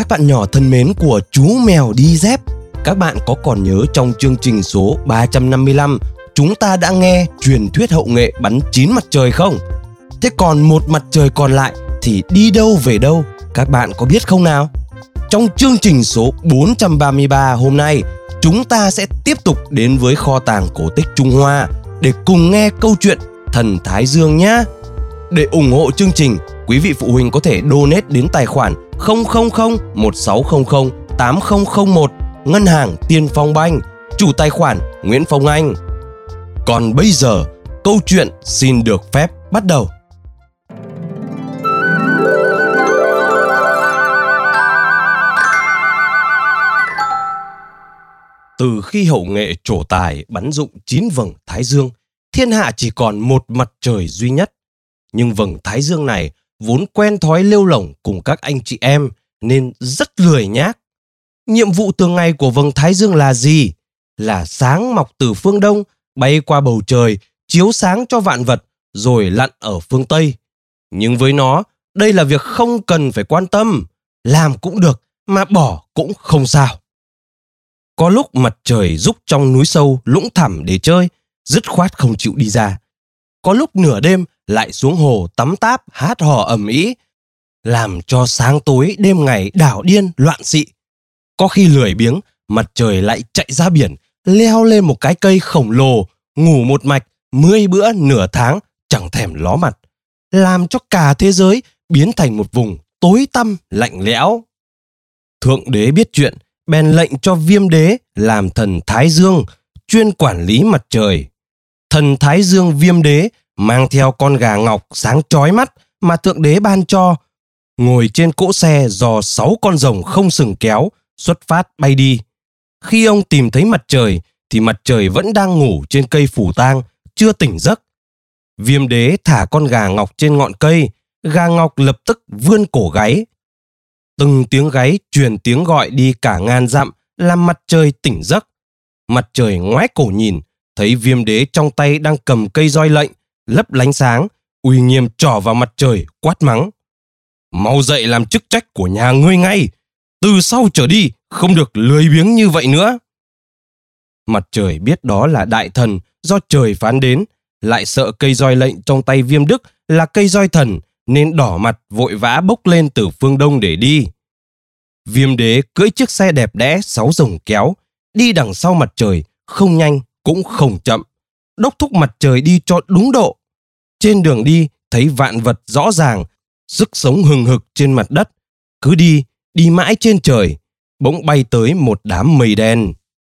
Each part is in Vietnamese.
Các bạn nhỏ thân mến của chú mèo đi dép, các bạn có còn nhớ trong chương trình số 355 chúng ta đã nghe truyền thuyết hậu nghệ bắn 9 mặt trời không? Thế còn một mặt trời còn lại thì đi đâu về đâu, các bạn có biết không nào? Trong chương trình số 433 hôm nay, chúng ta sẽ tiếp tục đến với kho tàng cổ tích Trung Hoa để cùng nghe câu chuyện Thần Thái Dương nhé. Để ủng hộ chương trình, quý vị phụ huynh có thể donate đến tài khoản 000 1600 8001 Ngân hàng Tiên Phong Banh, chủ tài khoản Nguyễn Phong Anh. Còn bây giờ, câu chuyện xin được phép bắt đầu. Từ khi hậu nghệ trổ tài bắn dụng 9 vầng thái dương, thiên hạ chỉ còn một mặt trời duy nhất. Nhưng vầng thái dương này vốn quen thói lêu lổng cùng các anh chị em nên rất lười nhác. Nhiệm vụ thường ngày của vầng thái dương là gì? Là sáng mọc từ phương đông, bay qua bầu trời, chiếu sáng cho vạn vật, rồi lặn ở phương tây. Nhưng với nó, đây là việc không cần phải quan tâm. Làm cũng được, mà bỏ cũng không sao. Có lúc mặt trời rúc trong núi sâu, lũng thẳm để chơi, dứt khoát không chịu đi ra. Có lúc nửa đêm lại xuống hồ tắm táp hát hò ầm ĩ, làm cho sáng tối đêm ngày đảo điên loạn xị. Có khi lười biếng, mặt trời lại chạy ra biển, leo lên một cái cây khổng lồ, ngủ một mạch 10 bữa nửa tháng chẳng thèm ló mặt, làm cho cả thế giới biến thành một vùng tối tăm lạnh lẽo. Thượng đế biết chuyện, bèn lệnh cho Viêm đế làm thần Thái Dương, chuyên quản lý mặt trời. Thần Thái Dương Viêm đế mang theo con gà ngọc sáng chói mắt mà thượng đế ban cho, ngồi trên cỗ xe do 6 con rồng không sừng kéo, xuất phát bay đi. Khi ông tìm thấy mặt trời thì mặt trời vẫn đang ngủ trên cây phủ tang, chưa tỉnh giấc. Viêm đế thả con gà ngọc trên ngọn cây, gà ngọc lập tức vươn cổ gáy. Từng tiếng gáy truyền tiếng gọi đi cả ngàn dặm, làm mặt trời tỉnh giấc. Mặt trời ngoái cổ nhìn, thấy Viêm đế trong tay đang cầm cây roi lệnh, lấp lánh sáng, uy nghiêm trỏ vào mặt trời quát mắng: "Mau dậy làm chức trách của nhà ngươi ngay! Từ sau trở đi không được lười biếng như vậy nữa." Mặt trời biết đó là đại thần do trời phán đến, lại sợ cây roi lệnh trong tay Viêm Đức là cây roi thần, nên đỏ mặt vội vã bốc lên từ phương đông để đi. Viêm đế cưỡi chiếc xe đẹp đẽ 6 rồng kéo, đi đằng sau mặt trời, không nhanh cũng không chậm, đốc thúc mặt trời đi cho đúng độ. Trên đường đi thấy vạn vật rõ ràng, sức sống hừng hực trên mặt đất. Cứ đi mãi trên trời, bỗng bay tới một đám mây đen.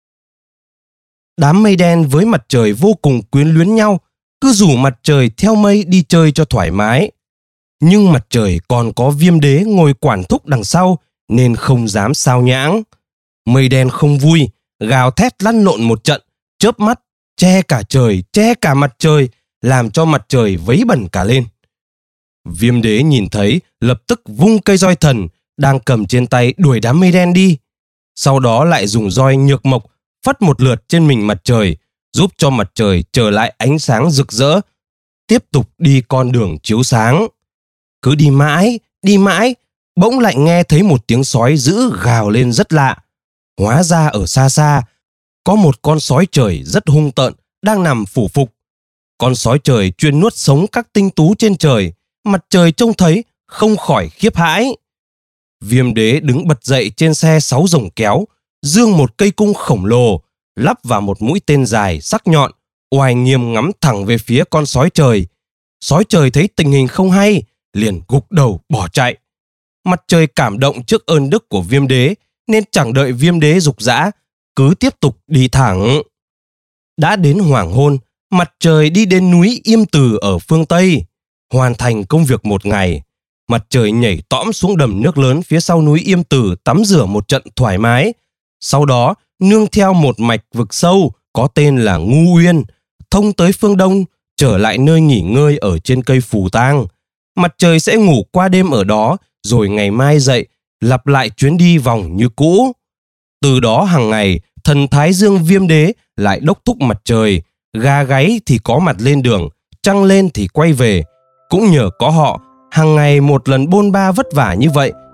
Đám mây đen với mặt trời vô cùng quyến luyến nhau, cứ rủ mặt trời theo mây đi chơi cho thoải mái. Nhưng mặt trời còn có Viêm đế ngồi quản thúc đằng sau nên không dám sao nhãng. Mây đen không vui, gào thét lăn lộn một trận, chớp mắt che cả trời, che cả mặt trời, làm cho mặt trời vấy bẩn cả lên. Viêm đế nhìn thấy, lập tức vung cây roi thần đang cầm trên tay đuổi đám mây đen đi. Sau đó lại dùng roi nhược mộc phất một lượt trên mình mặt trời, giúp cho mặt trời trở lại ánh sáng rực rỡ, tiếp tục đi con đường chiếu sáng. Cứ đi mãi, bỗng lại nghe thấy một tiếng sói dữ gào lên rất lạ. Hóa ra ở xa xa có một con sói trời rất hung tợn đang nằm phủ phục. Con sói trời chuyên nuốt sống các tinh tú trên trời. Mặt trời trông thấy không khỏi khiếp hãi. Viêm đế đứng bật dậy trên xe 6 rồng kéo, giương một cây cung khổng lồ, lắp vào một mũi tên dài sắc nhọn, oai nghiêm ngắm thẳng về phía con sói trời. Sói trời thấy tình hình không hay, liền gục đầu bỏ chạy. Mặt trời cảm động trước ơn đức của Viêm đế nên chẳng đợi Viêm đế giục giã, cứ tiếp tục đi thẳng. Đã đến hoàng hôn, mặt trời đi đến núi Yêm Từ ở phương Tây. Hoàn thành công việc một ngày, mặt trời nhảy tõm xuống đầm nước lớn phía sau núi Yêm Từ tắm rửa một trận thoải mái. Sau đó nương theo một mạch vực sâu có tên là Ngu Uyên, thông tới phương đông, trở lại nơi nghỉ ngơi ở trên cây phù tang. Mặt trời sẽ ngủ qua đêm ở đó, rồi ngày mai dậy, lặp lại chuyến đi vòng như cũ. Từ đó hàng ngày, thần Thái Dương Viêm đế lại đốc thúc mặt trời, gà gáy thì có mặt lên đường, trăng lên thì quay về. Cũng nhờ có họ, hàng ngày một lần bôn ba vất vả như vậy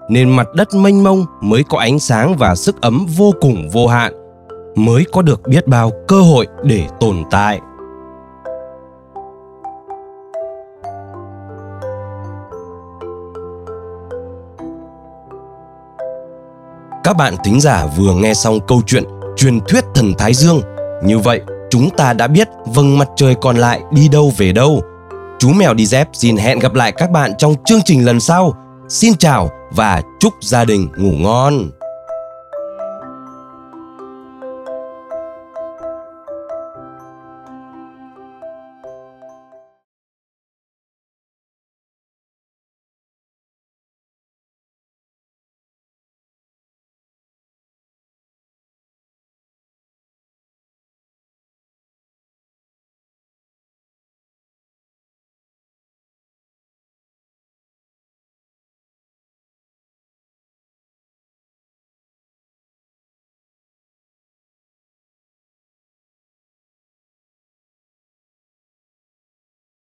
nên mặt đất mênh mông mới có ánh sáng và sức ấm vô cùng vô hạn, mới có được biết bao cơ hội để tồn tại. Các bạn thính giả vừa nghe xong câu chuyện truyền thuyết thần Thái Dương. Như vậy, chúng ta đã biết vầng mặt trời còn lại đi đâu về đâu. Chú Mèo đi dép xin hẹn gặp lại các bạn trong chương trình lần sau. Xin chào và chúc gia đình ngủ ngon.